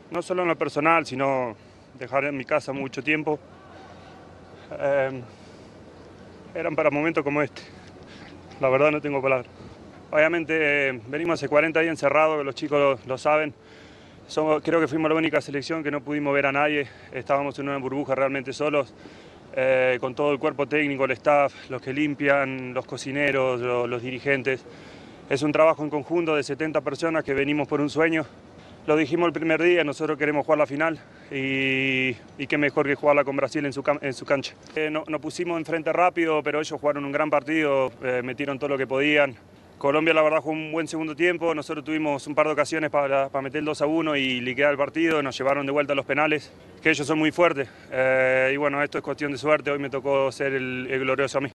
no solo en lo personal, sino dejar en mi casa mucho tiempo, eran para momentos como este. La verdad no tengo palabras. Obviamente venimos hace 40 días encerrados, los chicos lo saben. Creo que fuimos la única selección que no pudimos ver a nadie. Estábamos en una burbuja realmente solos, con todo el cuerpo técnico, el staff, los que limpian, los cocineros, los dirigentes. Es un trabajo en conjunto de 70 personas que venimos por un sueño. Lo dijimos el primer día, nosotros queremos jugar la final y qué mejor que jugarla con Brasil en su cancha. Nos pusimos enfrente rápido, pero ellos jugaron un gran partido, metieron todo lo que podían. Colombia la verdad jugó un buen segundo tiempo, nosotros tuvimos un par de ocasiones para meter el 2-1 y liquidar el partido, nos llevaron de vuelta a los penales, que ellos son muy fuertes. Y bueno, esto es cuestión de suerte, hoy me tocó ser el glorioso a mí.